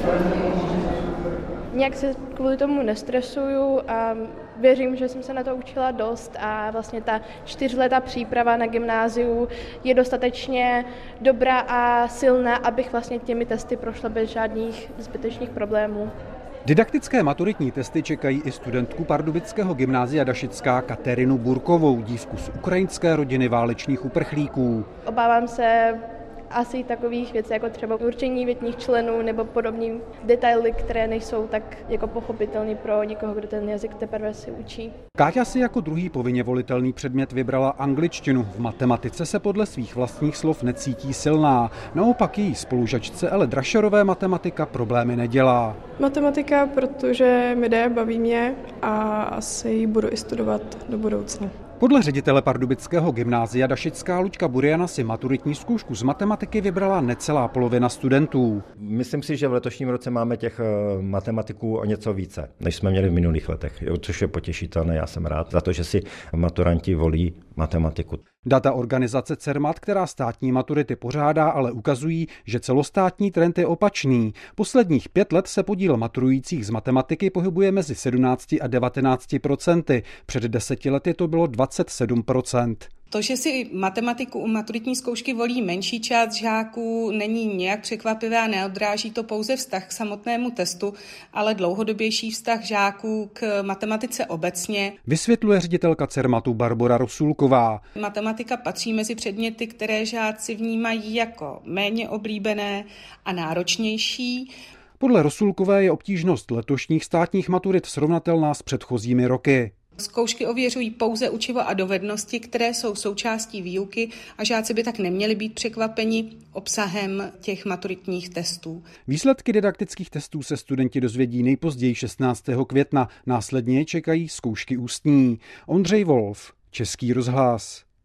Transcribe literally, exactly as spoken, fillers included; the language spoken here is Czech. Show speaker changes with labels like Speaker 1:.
Speaker 1: Nějak se kvůli tomu nestresuju a věřím, že jsem se na to učila dost a vlastně ta čtyřletá příprava na gymnáziu je dostatečně dobrá a silná, abych vlastně těmi testy prošla bez žádných zbytečných problémů.
Speaker 2: Didaktické maturitní testy čekají i studentku pardubického gymnázia Dašická Kateřinu Burkovou, dívku z ukrajinské rodiny válečných uprchlíků.
Speaker 1: Obávám se asi takových věcí, jako třeba určení větních členů nebo podobné detaily, které nejsou tak jako pochopitelné pro někoho, kdo ten jazyk teprve si učí.
Speaker 2: Káťa si jako druhý povinně volitelný předmět vybrala angličtinu. V matematice se podle svých vlastních slov necítí silná. Naopak její spolužačce Ele Drašerové matematika problémy nedělá.
Speaker 3: Matematika, protože mi jde, baví mě a asi ji budu i studovat do budoucna.
Speaker 2: Podle ředitele pardubického gymnázia Dašická Luďka Buriana si maturitní zkoušku z matematiky vybrala necelá polovina studentů.
Speaker 4: Myslím si, že v letošním roce máme těch matematiků o něco více, než jsme měli v minulých letech, což je potěšitelné. Já jsem rád za to, že si maturanti volí matematiku.
Speaker 2: Data organizace Cermat, která státní maturity pořádá, ale ukazují, že celostátní trend je opačný. Posledních pět let se podíl maturujících z matematiky pohybuje mezi sedmnáct a devatenáct procenty. Před deseti lety to bylo dvacet sedm procent.
Speaker 5: To, že si matematiku u maturitní zkoušky volí menší část žáků, není nějak překvapivé a neodráží to pouze vztah k samotnému testu, ale dlouhodobější vztah žáků k matematice obecně.
Speaker 2: Vysvětluje ředitelka Cermatu Barbora Rosulková.
Speaker 5: Matematika patří mezi předměty, které žáci vnímají jako méně oblíbené a náročnější.
Speaker 2: Podle Rosulkové je obtížnost letošních státních maturit srovnatelná s předchozími roky.
Speaker 5: Zkoušky ověřují pouze učivo a dovednosti, které jsou součástí výuky a žáci by tak neměli být překvapeni obsahem těch maturitních testů.
Speaker 2: Výsledky didaktických testů se studenti dozvědí nejpozději šestnáctého května. Následně čekají zkoušky ústní. Ondřej Wolf, Český rozhlas.